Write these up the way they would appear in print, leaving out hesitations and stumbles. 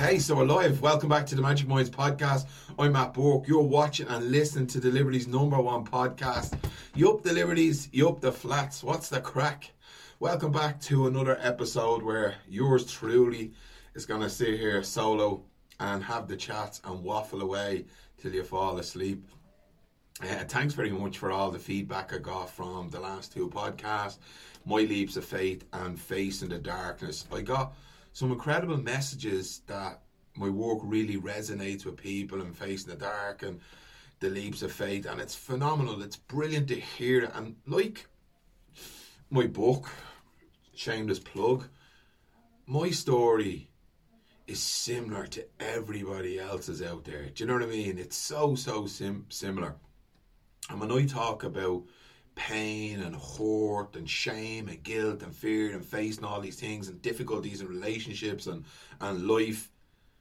Okay, so we're live. Welcome back to the Magic Minds podcast. I'm Matt Burke. You're watching and listening to the Liberties #1 podcast. You up the Liberties, you up the flats. What's the crack? Welcome back to another episode where yours truly is going to sit here solo and have the chats and waffle away till you fall asleep. Thanks very much for all the feedback I got from the last two podcasts, My Leaps of Faith and Facing the Darkness. I got some incredible messages that my work really resonates with people and Facing the Dark and the Leaps of Faith, and it's phenomenal. It's brilliant to hear it. And like my book, shameless plug, my story is similar to everybody else's out there. Do you know what I mean? It's so similar. And when I talk about pain and hurt and shame and guilt and fear and facing all these things and difficulties in relationships and life,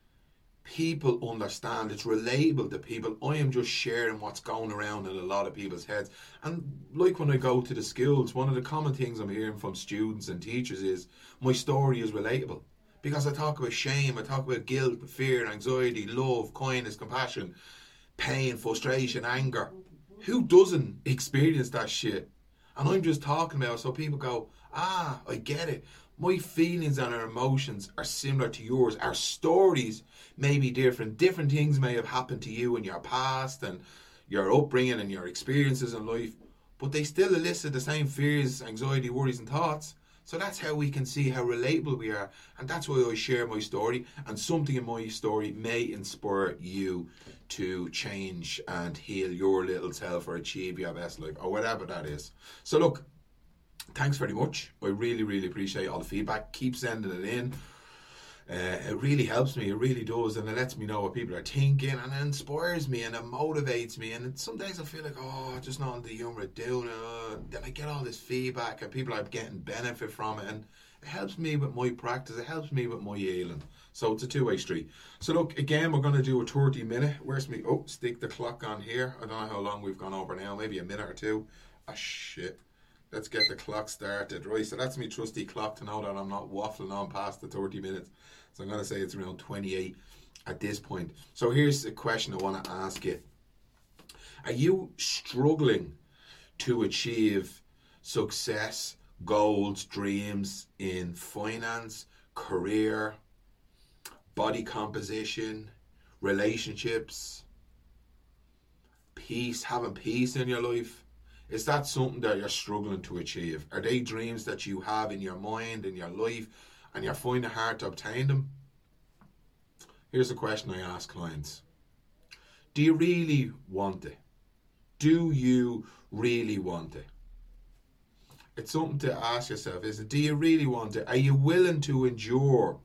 people understand. It's relatable to people. I am just sharing what's going around in a lot of people's heads. And like when I go to the schools, one of the common things I'm hearing from students and teachers is my story is relatable. Because I talk about shame, I talk about guilt, fear, anxiety, love, kindness, compassion, pain, frustration, anger. Who doesn't experience that shit? And I'm just talking about it so people go, I get it. My feelings and our emotions are similar to yours. Our stories may be different. Different things may have happened to you in your past and your upbringing and your experiences in life, but they still elicit the same fears, anxiety, worries and thoughts. So that's how we can see how relatable we are. And that's why I share my story. And something in my story may inspire you to change and heal your little self or achieve your best life or whatever that is. So look, thanks very much. I really appreciate all the feedback. Keep sending it in. It really helps me. It really does. And it lets me know what people are thinking, and it inspires me and it motivates me. And some days I feel like, just not in the humour of doing it. Then I get all this feedback and people are getting benefit from it. And it helps me with my practice. It helps me with my healing. So it's a two-way street. So look, again, we're going to do a 30-minute. Where's me? Stick the clock on here. I don't know how long we've gone over now. Maybe a minute or two. Shit. Let's get the clock started. Right, so that's my trusty clock to know that I'm not waffling on past the 30 minutes. So I'm going to say it's around 28 at this point. So here's the question I want to ask you. Are you struggling to achieve success, goals, dreams in finance, career, body composition, relationships, peace, having peace in your life? Is that something that you're struggling to achieve? Are they dreams that you have in your mind, in your life, and you're finding it hard to obtain them? Here's a question I ask clients. Do you really want it? Do you really want it? It's something to ask yourself, is it? Do you really want it? Are you willing to endure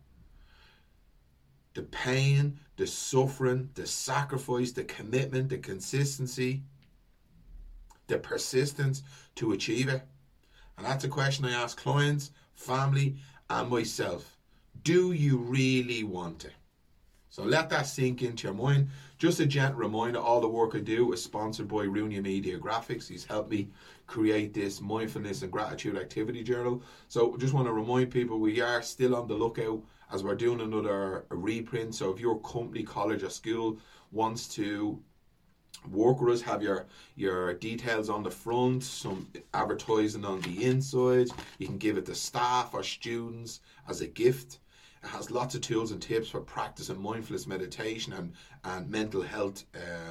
the pain, the suffering, the sacrifice, the commitment, the consistency, the persistence to achieve it? And that's a question I ask clients, family, and myself. Do you really want it? So let that sink into your mind. Just a gentle reminder, all the work I do is sponsored by Runia Media Graphics. He's helped me create this mindfulness and gratitude activity journal. So just want to remind people, we are still on the lookout as we're doing another reprint. So if your company, college or school wants to work with us, have your details on the front, some advertising on the inside, you can give it to staff or students as a gift. It has lots of tools and tips for practicing mindfulness meditation and mental health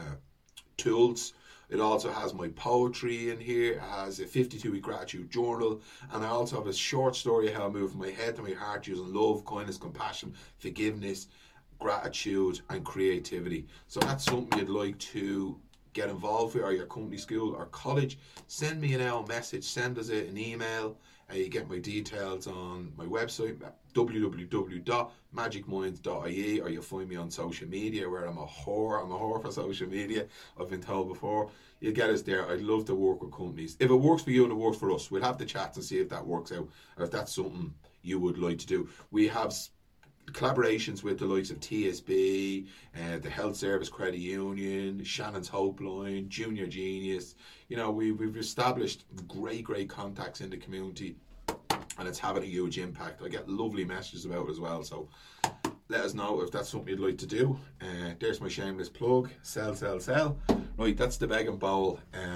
tools. It also has my poetry in here. It has a 52-week gratitude journal. And I also have a short story of how I move from my head to my heart using love, kindness, compassion, forgiveness, gratitude and creativity. So that's something you'd like to get involved with, or your company, school or college, send me a message, send us an email. You get my details on my website, www.magicminds.ie, or you'll find me on social media where I'm a whore for social media, I've been told before. You'll get us there. I'd love to work with companies. If it works for you and it works for us, we'll have the chats and see if that works out, or if that's something you would like to do. We have collaborations with the likes of TSB, the Health Service Credit Union, Shannon's Hope Line, Junior Genius. You know, we've established great contacts in the community, and it's having a huge impact. I get lovely messages about it as well. So let us know if that's something you'd like to do. There's my shameless plug. Sell. Right, that's the bag and bowl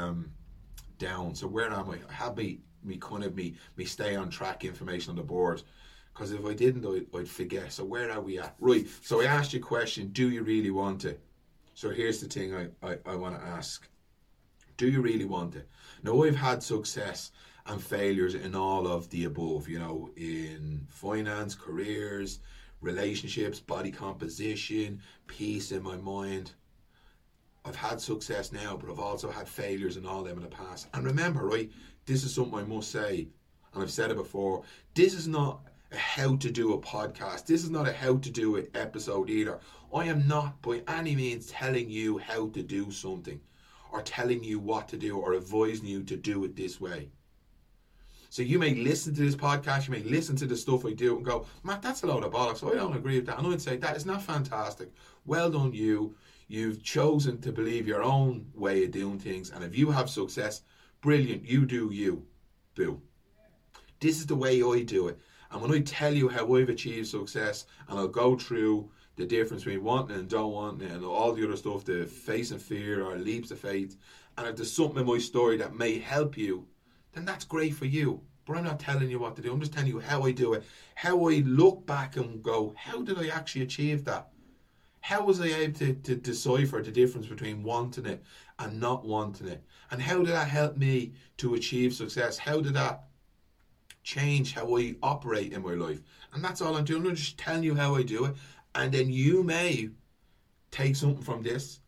down. So where am I? I have me kind of me stay on track information on the board. Because if I didn't, I'd forget. So where are we at? Right, so I asked you a question. Do you really want it? So here's the thing I want to ask. Do you really want it? Now, I've had success and failures in all of the above, you know, in finance, careers, relationships, body composition, peace in my mind. I've had success now, but I've also had failures in all them in the past. And remember, right, this is something I must say, and I've said it before, this is not a how to do a podcast. This is not a how to do an episode either. I am not by any means telling you how to do something or telling you what to do or advising you to do it this way. So you may listen to this podcast, you may listen to the stuff I do and go, Matt, that's a load of bollocks. So I don't agree with that. And I'd say, that is not fantastic. Well done you. You've chosen to believe your own way of doing things. And if you have success, brilliant. You do you. Boo. This is the way I do it. And when I tell you how I've achieved success, and I'll go through the difference between wanting and don't want and all the other stuff, the facing fear or leaps of faith, and if there's something in my story that may help you, then that's great for you. But I'm not telling you what to do. I'm just telling you how I do it. How I look back and go, how did I actually achieve that? How was I able to decipher the difference between wanting it and not wanting it? And how did that help me to achieve success? How did that change how I operate in my life? And that's all I'm doing. I'm just telling you how I do it. And then you may take something from this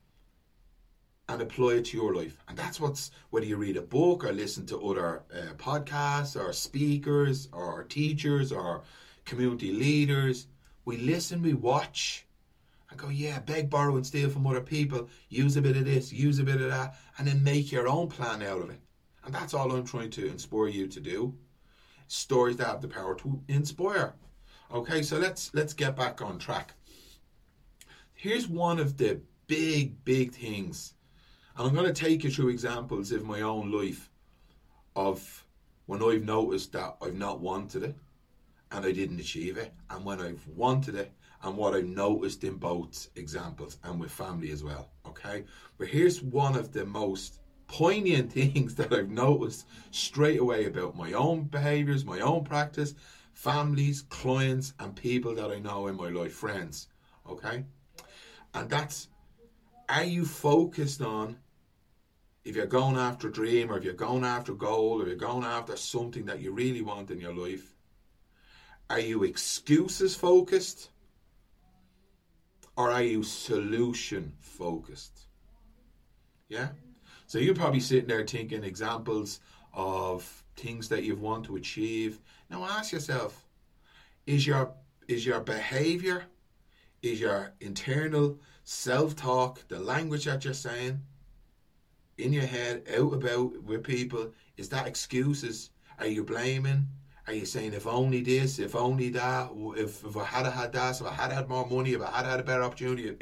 and apply it to your life. And that's whether you read a book or listen to other podcasts or speakers or teachers or community leaders. We listen, we watch and go, yeah, beg, borrow and steal from other people. Use a bit of this, use a bit of that, and then make your own plan out of it. And that's all I'm trying to inspire you to do. Stories that have the power to inspire. Okay, so let's get back on track. Here's one of the big things, and I'm going to take you through examples of my own life of when I've noticed that I've not wanted it and I didn't achieve it, and when I've wanted it and what I've noticed in both examples and with family as well. Okay, but here's one of the most poignant things that I've noticed straight away about my own behaviors, my own practice, families, clients, and people that I know in my life, friends. Okay, and that's, are you focused on, if you're going after a dream or if you're going after a goal or you're going after something that you really want in your life, are you excuses focused or are you solution focused? Yeah. So you're probably sitting there thinking examples of things that you want to achieve. Now ask yourself, is your behavior, is your internal self-talk, the language that you're saying in your head, out about with people, is that excuses? Are you blaming? Are you saying, if only this, if only that, if I had had that, if I had had more money, if I had had a better opportunity,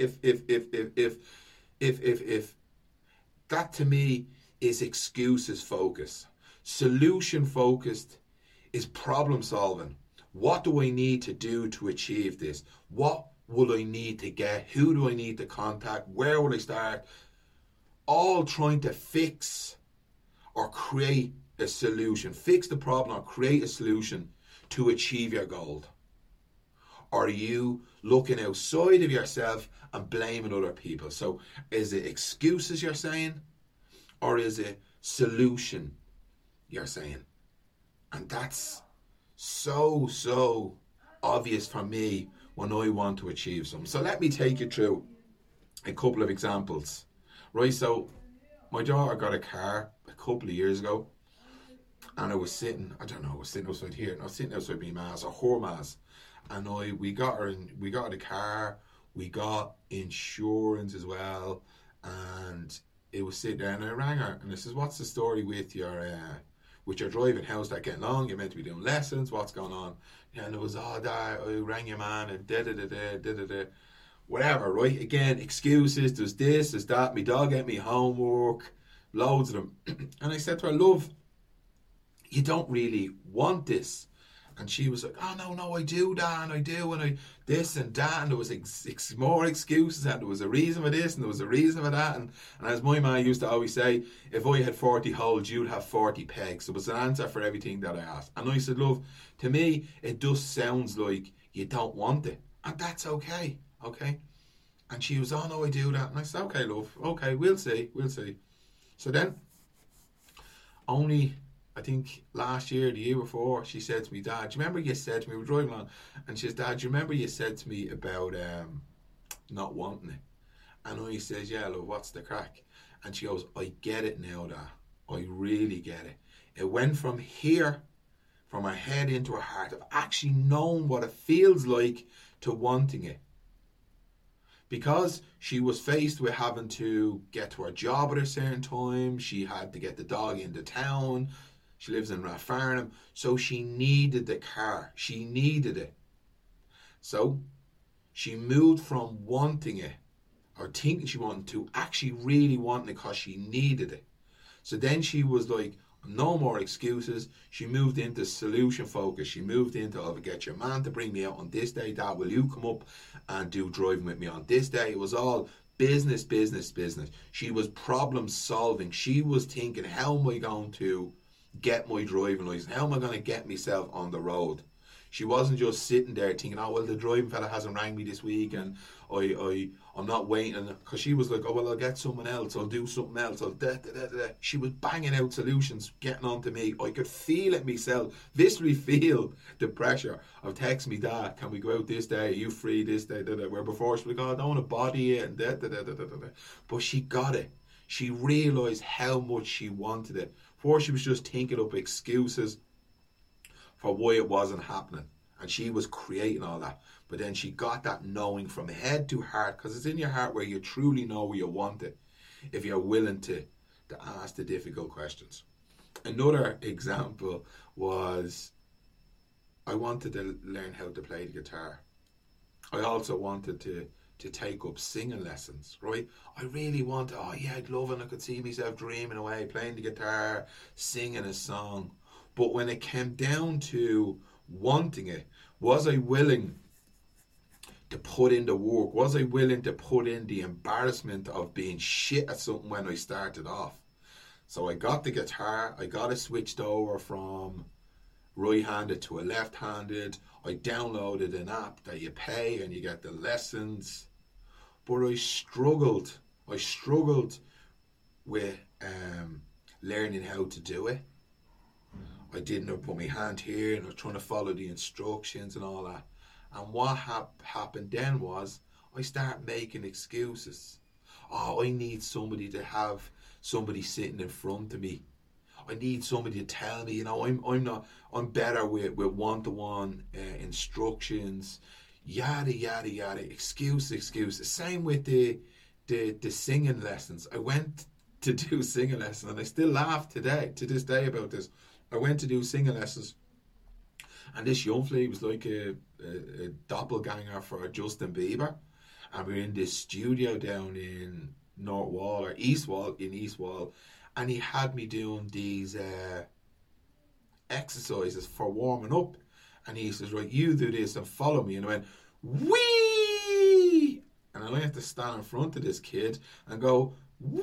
if. That to me is excuses focused. Solution focused is problem solving. What do I need to do to achieve this? What will I need to get? Who do I need to contact? Where will I start? All trying to fix or create a solution. Fix the problem or create a solution to achieve your goal. Or are you looking outside of yourself and blaming other people? So is it excuses you're saying? Or is it solution you're saying? And that's so obvious for me when I want to achieve something. So let me take you through a couple of examples. Right, so my daughter got a car a couple of years ago. And I was sitting outside here. And I was sitting outside my ma's or her ma's. And we got her the car, we got insurance as well, and it was sitting there, and I rang her and I says, what's the story with your driving? How's that getting along? You're meant to be doing lessons, what's going on? And it was, I rang your man and whatever, right? Again, excuses, there's this, there's that, my dog ate me homework, loads of them. And I said to her, love, you don't really want this. And she was like, oh, no, I do that, and I do, and I this and that, and there was more excuses, and there was a reason for this, and there was a reason for that. And as my man used to always say, if I had 40 holes, you'd have 40 pegs. There was an answer for everything that I asked. And I said, love, to me, it just sounds like you don't want it. And that's okay, okay? And she was, oh, no, I do that. And I said, okay, love, okay, we'll see. So then, only, I think last year, the year before, she said to me, Dad, do you remember you said to me, we were driving along, and she says, Dad, do you remember you said to me about not wanting it? And I says, yeah, love, what's the crack? And she goes, I get it now, Dad. I really get it. It went from here, from her head into her heart, of actually knowing what it feels like to wanting it. Because she was faced with having to get to her job at a certain time, she had to get the dog into town. She lives in Rathfarnham, so she needed the car. She needed it. So she moved from wanting it, or thinking she wanted to, actually really wanting it because she needed it. So then she was like, no more excuses. She moved into solution focus. She moved into, I'll get your man to bring me out on this day. Dad, will you come up and do driving with me on this day? It was all business. She was problem solving. She was thinking, how am I going to get my driving license? How am I going to get myself on the road? She wasn't just sitting there thinking, oh, well, the driving fella hasn't rang me this week and I'm not waiting. Because she was like, oh, well, I'll get someone else. I'll do something else. She was banging out solutions, getting on to me. I could feel it myself, viscerally feel the pressure of texting me, Dad, can we go out this day? Are you free this day? Where before she was like, oh, I don't want to body you. And But she got it. She realised how much she wanted it. Before she was just thinking up excuses for why it wasn't happening, and she was creating all that. But then she got that knowing from head to heart, because it's in your heart where you truly know where you want it, if you're willing to ask the difficult questions. Another example was, I wanted to learn how to play the guitar. I also wanted to take up singing lessons, right? I really wanted, I'd love it, and I could see myself dreaming away, playing the guitar, singing a song. But when it came down to wanting it, was I willing to put in the work? Was I willing to put in the embarrassment of being shit at something when I started off? So I got the guitar, I got it switched over from right-handed to a left-handed. I downloaded an app that you pay and you get the lessons. But I struggled with learning how to do it. I didn't put my hand here and I was trying to follow the instructions and all that. And what happened then was I started making excuses. Oh, I need somebody to have somebody sitting in front of me. I need somebody to tell me, I'm better with one-to-one instructions. Yada, yada, yada. Excuses. Same with the singing lessons. I went to do singing lessons and I still laugh to this day about this. I went to do singing lessons, and this young fella was like a doppelganger for Justin Bieber, and we were in this studio down in North Wall or East Wall, and he had me doing these exercises for warming up, and he says, right, you do this and follow me, and I went, wee, and I had to stand in front of this kid and go,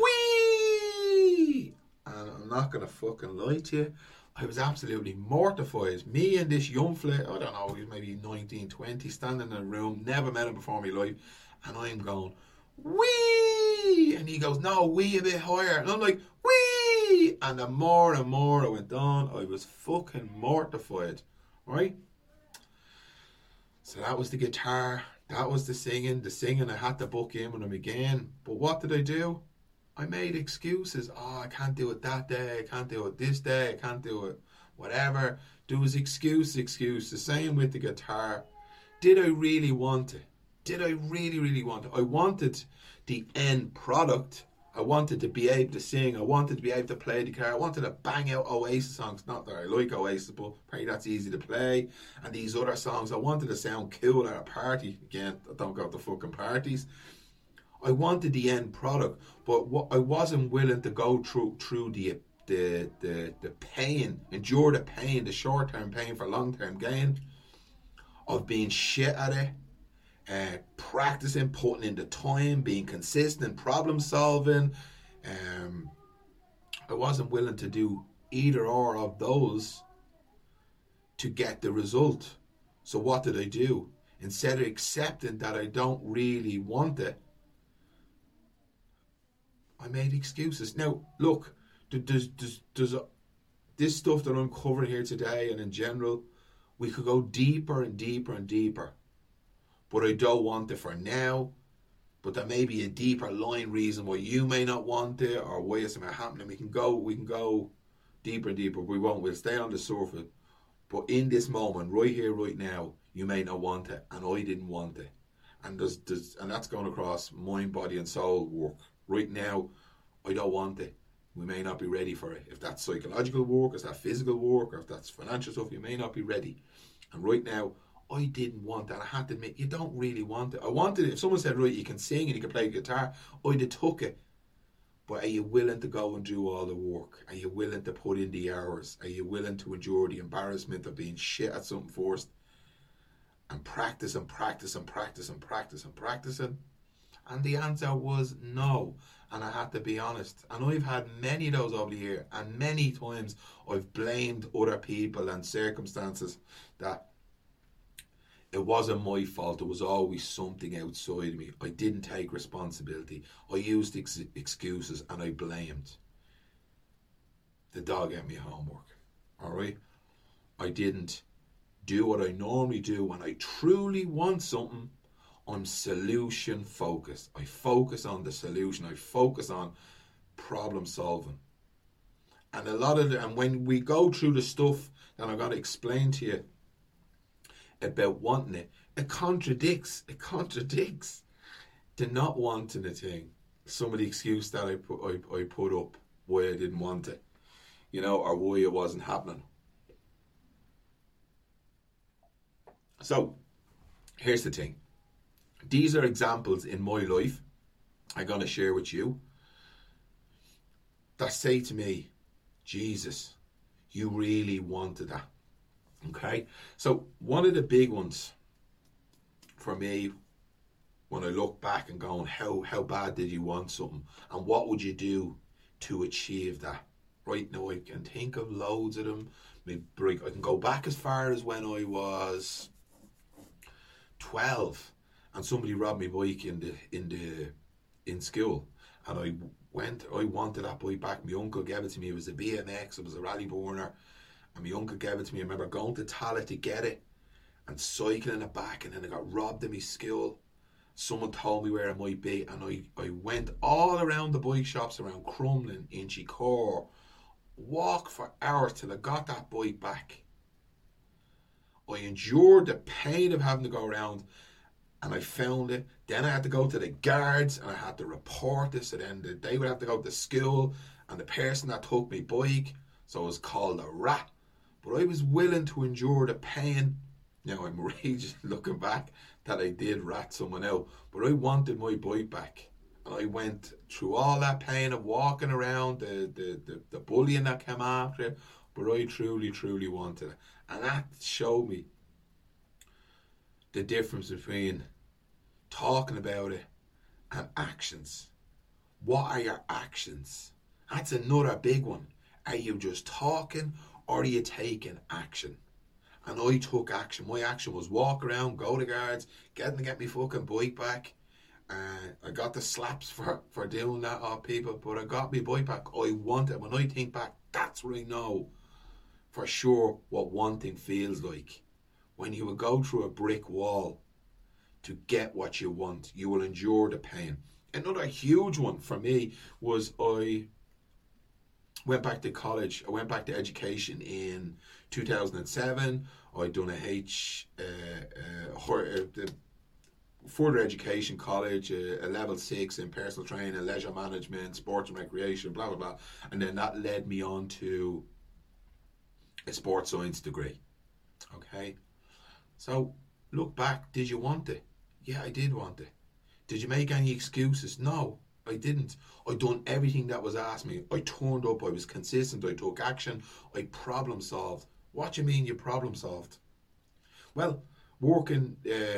wee, and I'm not going to fucking lie to you, I was absolutely mortified. Me and this young fella, I don't know, he was maybe 19, 20, standing in a room, never met him before in my life, and I'm going, wee! And he goes, no, wee a bit higher. And I'm like, wee! And the more and more I went on, I was fucking mortified, right? So that was the guitar, that was the singing I had to book in with him again. But what did I do? I made excuses. Oh, I can't do it that day. I can't do it this day. I can't do it whatever. There was excuse. The same with the guitar. Did I really want it? Did I really want it? I wanted the end product. I wanted to be able to sing. I wanted to be able to play the guitar. I wanted to bang out Oasis songs. Not that I like Oasis, but apparently that's easy to play. And these other songs, I wanted to sound cool at a party. Again, I don't go to fucking parties. I wanted the end product, but I wasn't willing to go through the pain, endure the pain, the short-term pain for long-term gain, of being shit at it, practicing, putting in the time, being consistent, problem solving. I wasn't willing to do either or of those to get the result. So what did I do? Instead of accepting that I don't really want it, I made excuses. Now, look, does this stuff that I'm covering here today and in general, we could go deeper and deeper and deeper. But I don't want it for now. But there may be a deeper line reason why you may not want it or why it's not happening. We can go deeper and deeper. We won't. We'll stay on the surface. But in this moment, right here, right now, you may not want it, and I didn't want it. And and that's going across mind, body, and soul work. Right now, I don't want it. We may not be ready for it. If that's psychological work, if that's physical work, or if that's financial stuff, you may not be ready. And right now, I didn't want that. I had to admit, you don't really want it. I wanted it. If someone said, right, you can sing and you can play guitar, I'd have took it. But are you willing to go and do all the work? Are you willing to put in the hours? Are you willing to endure the embarrassment of being shit at something first? And practice and practice and practice and practice and practicing? And the answer was no. And I had to be honest. And I've had many of those over the year. And many times I've blamed other people and circumstances that it wasn't my fault. It was always something outside of me. I didn't take responsibility. I used excuses and I blamed. The dog ate me homework. Alright? I didn't do what I normally do when I truly want something. I'm solution focused. I focus on the solution. I focus on problem solving. And and when we go through the stuff that I'm going to explain to you about wanting it, it contradicts the not wanting the thing. Some of the excuse that I put up why I didn't want it, or why it wasn't happening. So here's the thing. These are examples in my life I'm going to share with you that say to me, Jesus, you really wanted that. Okay? So one of the big ones for me when I look back and going, how bad did you want something? And what would you do to achieve that? Right now I can think of loads of them. Maybe I can go back as far as when I was 12 and somebody robbed my bike in school, and I wanted that bike back. My uncle gave it to me. It was a BMX, it was a rally burner, and my uncle gave it to me. I remember going to Tallaght to get it and cycling it back, and then I got robbed in my school. Someone told me where it might be, and I went all around the bike shops around Crumlin, Inchicore, walked for hours till I got that bike back. I endured the pain of having to go around, and I found it. Then I had to go to the guards and I had to report this, and then they would have to go to school, and the person that took my bike, so it was called a rat. But I was willing to endure the pain. Now I'm raging looking back that I did rat someone out, but I wanted my bike back. And I went through all that pain of walking around, the bullying that came after it, but I truly, truly wanted it. And that showed me the difference between talking about it and actions. What are your actions? That's another big one. Are you just talking or are you taking action? And I took action. My action was walk around, go to guards, get my fucking bike back. I got the slaps for doing that off people, but I got my bike back. I want it. When I think back, that's what I know for sure what wanting feels like. When you will go through a brick wall to get what you want, you will endure the pain. Another huge one for me was I went back to college. I went back to education in 2007. I'd done further education college, a level 6 in personal training, leisure management, sports and recreation, blah, blah, blah. And then that led me on to a sports science degree. Okay? So, look back, did you want it? Yeah, I did want it. Did you make any excuses? No, I didn't. I done everything that was asked me. I turned up, I was consistent, I took action, I problem solved. What do you mean you problem solved? Well, working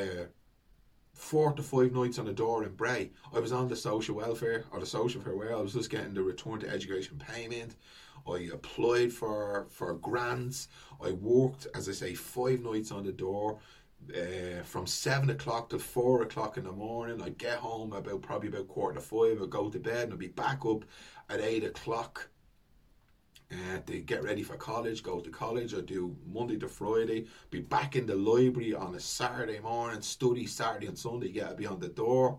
4 to 5 nights on the door in Bray, I was on the social welfare, or the social fair. I was just getting the return to education payment. I applied for grants. I worked, as I say, 5 nights on the door, from 7 o'clock to 4 o'clock in the morning. I'd get home probably about 4:45. I'd go to bed and I'd be back up at 8 o'clock to get ready for college, go to college. I'd do Monday to Friday, be back in the library on a Saturday morning, study Saturday and Sunday, get to be on the door.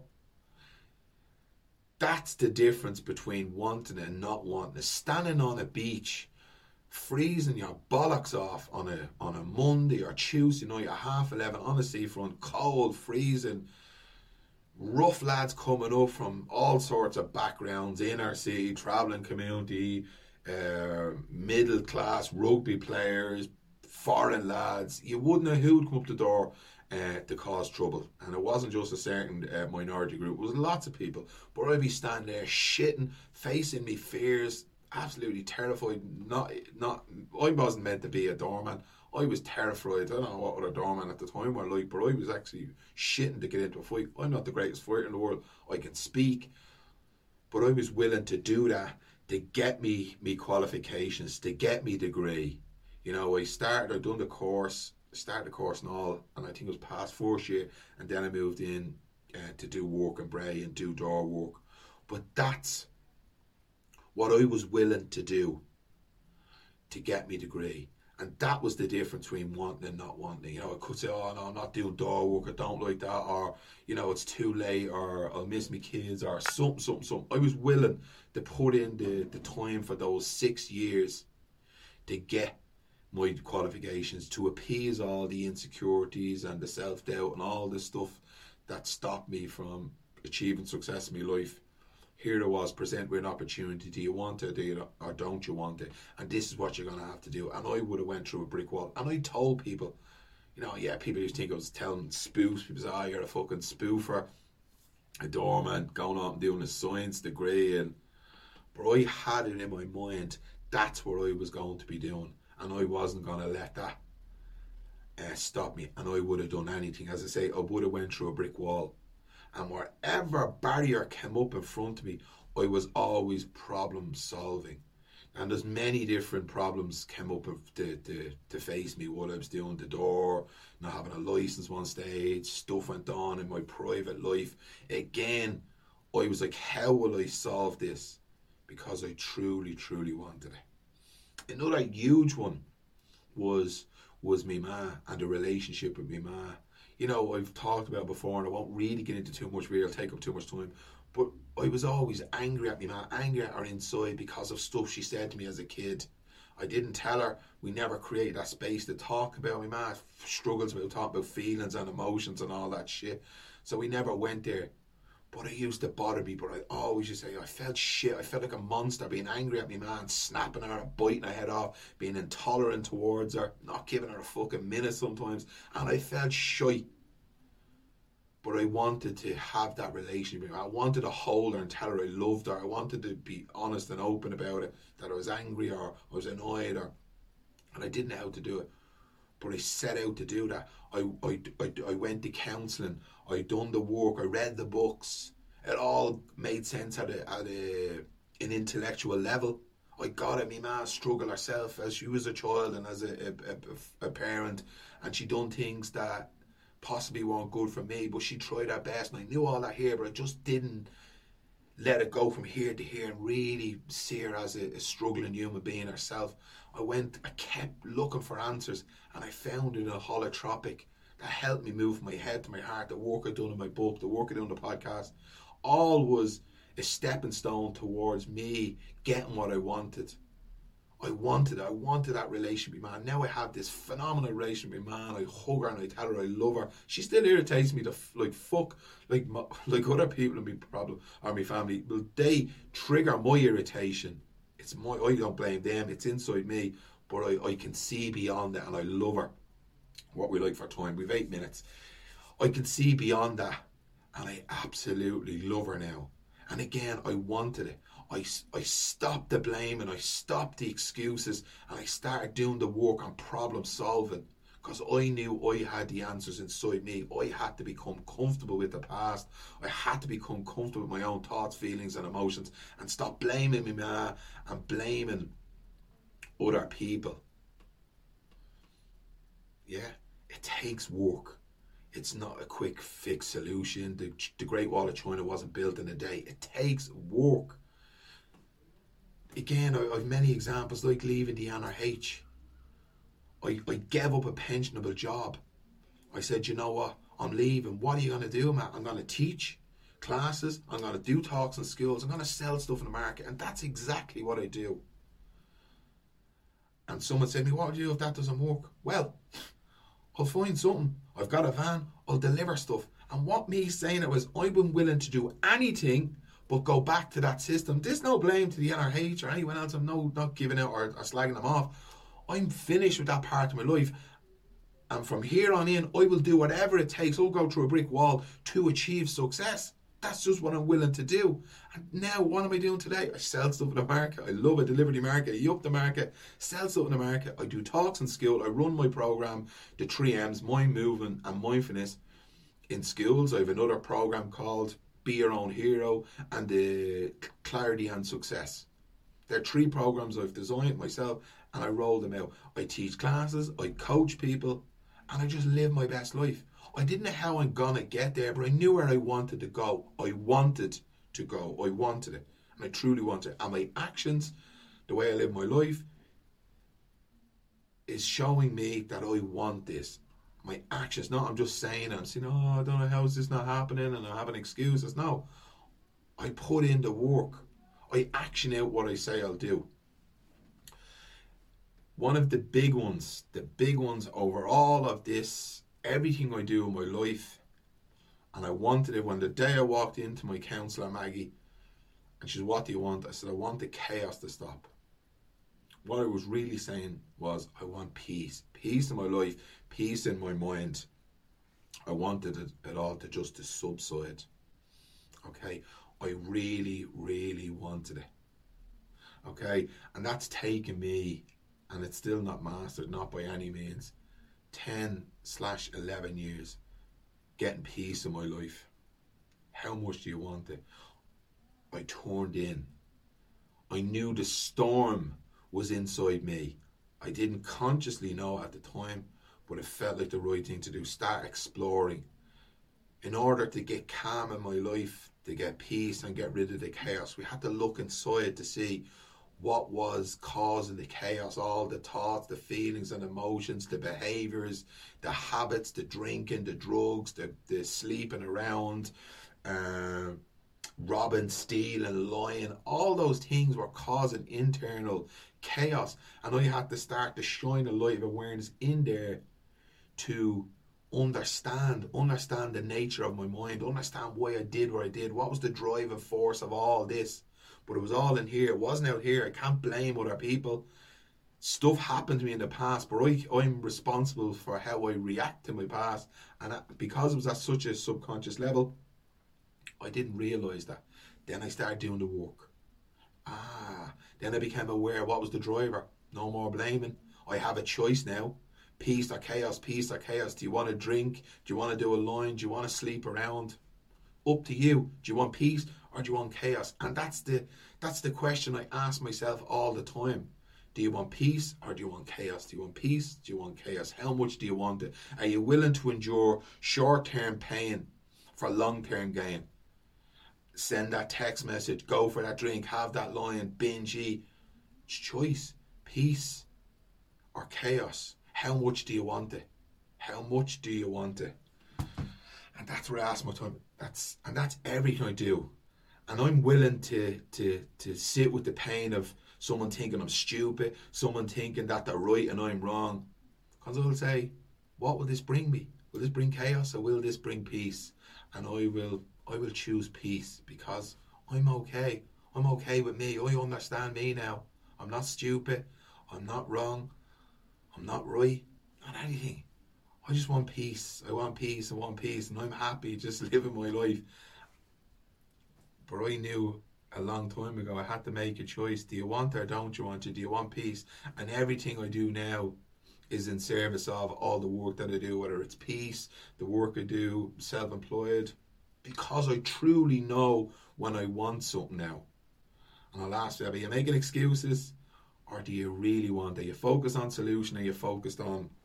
That's the difference between wanting and not wanting. Standing on a beach, freezing your bollocks off on a Monday or Tuesday night at 11:30 on the seafront, cold, freezing, rough lads coming up from all sorts of backgrounds, inner city, travelling community, middle class rugby players, foreign lads. You wouldn't know who'd come up the door to cause trouble. And it wasn't just a certain minority group, it was lots of people. But I'd be standing there shitting, facing me fears, absolutely terrified. I wasn't meant to be a doorman. I was terrified. I don't know what other doorman at the time were like, but I was actually shitting to get into a fight. I'm not the greatest fighter in the world. I can speak, but I was willing to do that to get me qualifications, to get me degree. You know, I'd done the course, started the course and all, and I think it was past first year, and then I moved in to do work in Bray and do door work. But that's what I was willing to do to get me degree. And that was the difference between wanting and not wanting. You know, I could say, oh no, I'm not doing door work, I don't like that, or, you know, it's too late, or I'll miss my kids, or something. I was willing to put in the time for those 6 years to get my qualifications, to appease all the insecurities and the self-doubt and all the stuff that stopped me from achieving success in my life. Here it was, present with an opportunity. Do you want it, or don't you want it? And this is what you're going to have to do. And I would have went through a brick wall. And I told people, you know, yeah, people used to think I was telling spoofs. People say, oh, you're a fucking spoofer, a doorman, going on and doing a science degree. But I had it in my mind, that's what I was going to be doing. And I wasn't going to let that stop me. And I would have done anything. As I say, I would have went through a brick wall. And wherever barrier came up in front of me, I was always problem solving. And there's many different problems came up to face me while I was doing the door, not having a license one stage, stuff went on in my private life. Again, I was like, how will I solve this? Because I truly, truly wanted it. Another huge one was me ma and the relationship with me ma. You know, I've talked about it before, and I won't really get into too much, really, it'll take up too much time. But I was always angry at me ma, angry at her inside because of stuff she said to me as a kid. I didn't tell her. We never created that space to talk about. My ma struggles about talking about feelings and emotions and all that shit. So we never went there. But it used to bother me, but I always used to say, I felt shit. I felt like a monster, being angry at me man, snapping her, biting her head off, being intolerant towards her, not giving her a fucking minute sometimes. And I felt shite. But I wanted to have that relationship. I wanted to hold her and tell her I loved her. I wanted to be honest and open about it, that I was angry or I was annoyed, and I didn't know how to do it. But I set out to do that. I went to counselling. I done the work. I read the books. It all made sense at an intellectual level. I got it. My ma struggled herself as she was a child and as a parent, and she done things that possibly weren't good for me, but she tried her best, and I knew all that here, but I just didn't let it go from here to here and really see her as a struggling human being herself. I kept looking for answers, and I found in a holotropic that helped me move from my head to my heart. The work I'd done in my book, the work I done in the podcast, all was a stepping stone towards me getting what I wanted. I wanted that relationship with my man. Now I have this phenomenal relationship with my man. I hug her and I tell her I love her. She still irritates me to fuck like other people in my problem or my family. Well, they trigger my irritation. I don't blame them. It's inside me. But I can see beyond that, and I love her. What we like for time. We've 8 minutes. I can see beyond that, and I absolutely love her now. And again, I wanted it. I stopped the blame and I stopped the excuses, and I started doing the work on problem solving, because I knew I had the answers inside me. I had to become comfortable with the past. I had to become comfortable with my own thoughts, feelings and emotions, and stop blaming me ma and blaming other people. Yeah, it takes work. It's not a quick fix solution. The Great Wall of China wasn't built in a day. It takes work. Again, I've many examples, like leaving the NRH. I gave up a pensionable job. I said, you know what? I'm leaving. What are you going to do, Matt? I'm going to teach classes. I'm going to do talks in schools. I'm going to sell stuff in the market. And that's exactly what I do. And someone said to me, what would you do if that doesn't work? Well, I'll find something. I've got a van. I'll deliver stuff. And what me saying it was, I've been willing to do anything but go back to that system. There's no blame to the NRH or anyone else. I'm not giving out or slagging them off. I'm finished with that part of my life. And from here on in, I will do whatever it takes. I'll go through a brick wall to achieve success. That's just what I'm willing to do. And now, what am I doing today? I sell stuff in the market. I love it. Deliver the market. I up the market. Sell stuff in the market. I do talks in school. I run my program, the 3Ms, Mind Movement and Mindfulness in schools. I have another program called Be Your Own Hero and the Clarity and Success. There are 3 programs I've designed myself and I roll them out. I teach classes, I coach people, and I just live my best life. I didn't know how I'm going to get there, but I knew where I wanted to go. I wanted to go. I wanted it. And I truly wanted it. And my actions, the way I live my life, is showing me that I want this. My actions, not I'm just saying, I'm saying, oh, I don't know how is this not happening and I'm having excuses. No, I put in the work. I action out what I say I'll do. One of the big ones over all of this, everything I do in my life, and I wanted it when the day I walked into my counsellor, Maggie, and she said, what do you want? I said, I want the chaos to stop. What I was really saying was, I want peace. Peace in my life, peace in my mind. I wanted it all to just to subside. Okay? I really, really wanted it. Okay? And that's taken me, and it's still not mastered, not by any means, 10/11 years getting peace in my life. How much do you want it? I turned in. I knew the storm was inside me. I didn't consciously know at the time, but it felt like the right thing to do. Start exploring. In order to get calm in my life, to get peace and get rid of the chaos, we had to look inside to see what was causing the chaos, all the thoughts, the feelings and emotions, the behaviours, the habits, the drinking, the drugs, the sleeping around, robbing, stealing, lying. All those things were causing internal chaos. And I had to start to shine a light of awareness in there to understand the nature of my mind, understand why I did what I did, what was the driving force of all this. But it was all in here. It wasn't out here. I can't blame other people. Stuff happened to me in the past, but I'm responsible for how I react to my past. And because it was at such a subconscious level, I didn't realise that. Then I started doing the work. Then I became aware what was the driver. No more blaming. I have a choice now. Peace or chaos, peace or chaos. Do you want to drink? Do you want to do a line? Do you want to sleep around? Up to you. Do you want peace or do you want chaos? And that's the question I ask myself all the time. Do you want peace or do you want chaos? Do you want peace? Do you want chaos? How much do you want it? Are you willing to endure short-term pain for long-term gain? Send that text message, go for that drink, have that line, binge eat. It's choice. Peace or chaos. How much do you want it? How much do you want it? And that's where I ask my time. That's everything I do. And I'm willing to sit with the pain of someone thinking I'm stupid, someone thinking that they're right and I'm wrong. Because I'll say, what will this bring me? Will this bring chaos or will this bring peace? And I will choose peace because I'm okay. I'm okay with me. I understand me now. I'm not stupid. I'm not wrong. I'm not right. Not anything. I just want peace. I want peace. I want peace. And I'm happy just living my life. But I knew a long time ago I had to make a choice. Do you want it or don't you want it? Do you want peace? And everything I do now is in service of all the work that I do, whether it's peace, the work I do, self-employed, because I truly know when I want something now. And I'll ask you, are you making excuses, or do you really want it? Are you focused on solution, or are you focused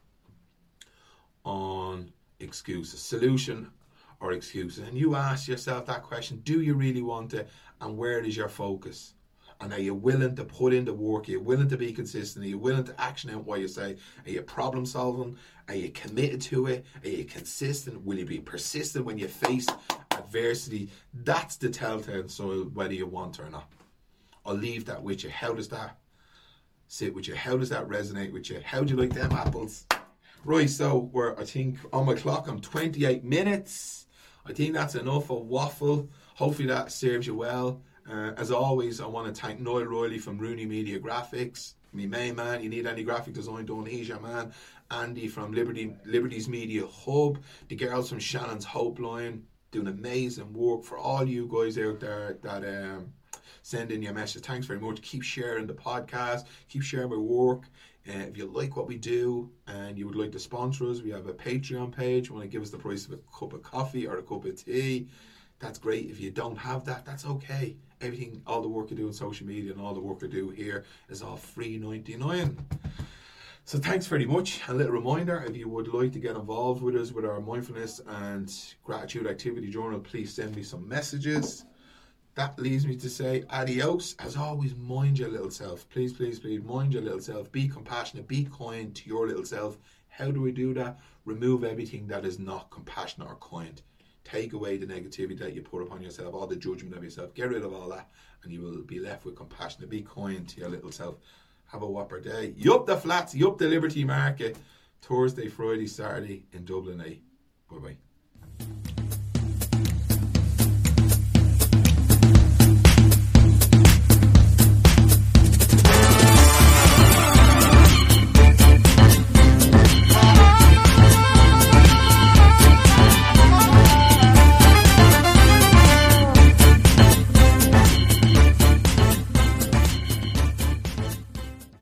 on excuses? Solution or excuses? And you ask yourself that question, do you really want it, and where is your focus? And are you willing to put in the work? Are you willing to be consistent? Are you willing to action out what you say? Are you problem solving? Are you committed to it? Are you consistent? Will you be persistent when you face adversity? That's the telltale sign whether you want it or not. I'll leave that with you. How does that sit with you? How does that resonate with you? How do you like them apples? Right, so I think on my clock I'm 28 minutes. I think that's enough of waffle. Hopefully that serves you well. As always, I want to thank Noel Riley from Rooney Media Graphics. My main man, you need any graphic design done, he's your man. Andy from Liberties Media Hub. The girls from Shannon's Hope Line doing amazing work. For all you guys out there that send in your message, thanks very much. Keep sharing the podcast, keep sharing my work. If you like what we do and you would like to sponsor us, we have a Patreon page. You want to give us the price of a cup of coffee or a cup of tea, that's great. If you don't have that, that's okay. Everything, all the work I do on social media and all the work I do here is all free 99. So thanks very much. A little reminder, if you would like to get involved with us with our mindfulness and gratitude activity journal, please send me some messages. That leaves me to say adios. As always, mind your little self. Please, please, please, mind your little self. Be compassionate, be kind to your little self. How do we do that? Remove everything that is not compassionate or kind. Take away the negativity that you put upon yourself, all the judgment of yourself. Get rid of all that, and you will be left with compassion. Be kind to your little self. Have a whopper day. You up the flats, you up the Liberty Market. Thursday, Friday, Saturday in Dublin, eh? Bye-bye.